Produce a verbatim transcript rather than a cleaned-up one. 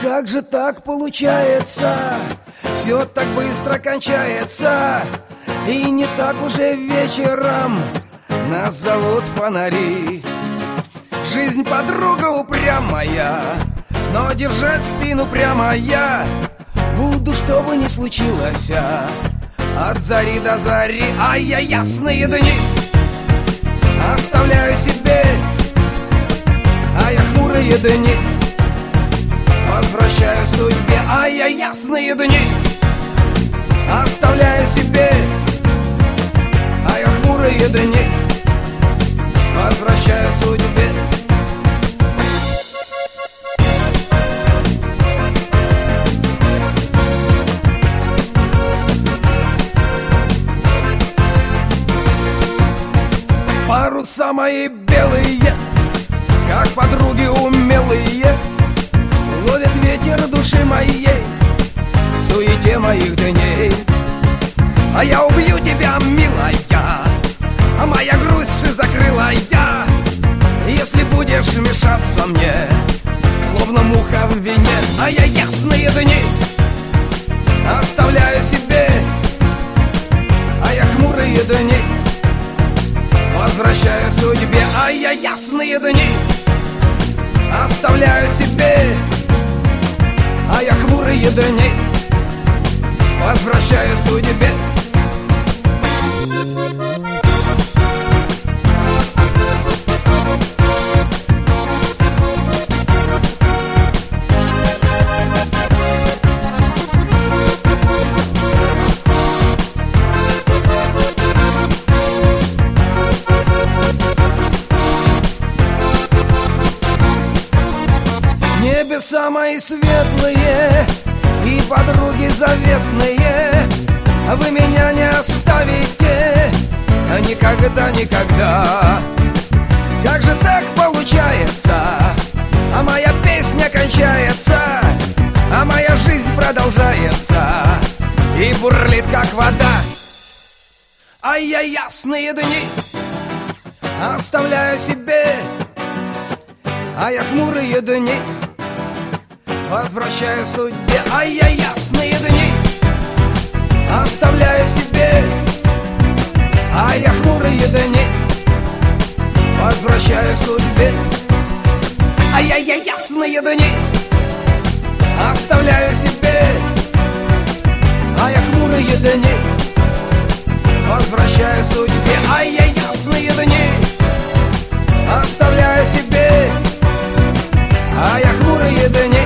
Как же так получается? Все так быстро кончается. И не так уже вечером нас зовут фонари. Жизнь подруга упрямая, но держать спину прямо я буду, что бы ни случилось, от зари до зари. А я ясные дни оставляю себе, а я хмурые дни возвращаю судьбе. А я ясные дни оставляю себе, а я хмурые дни возвращаю судьбе. Паруса мои белые, как подруги умелые, ловят ветер души моей в суете моих дней. А я убью тебя, милая, а моя грусть закрыла я, если будешь мешаться мне, словно муха в вине. А я ясные дни оставляю себе, а я хмурые дни возвращаю судьбе. А я ясные дни оставляю себе, а я хмурые дни возвращаю судьбе. Небеса мои светлые и подруги заветные, вы меня не оставите никогда, никогда. Как же так получается? А моя песня кончается, а моя жизнь продолжается и бурлит, как вода. А я ясные дни оставляю себе, а я хмурые дни возвращаю судьбе. А я ясные дни оставляю себе, а я хмурые дни возвращаю судьбе. А я, я ясные дни оставляю себе, а я хмурые дни возвращаю судьбе. А я ясные дни оставляю себе, а я хмурые дни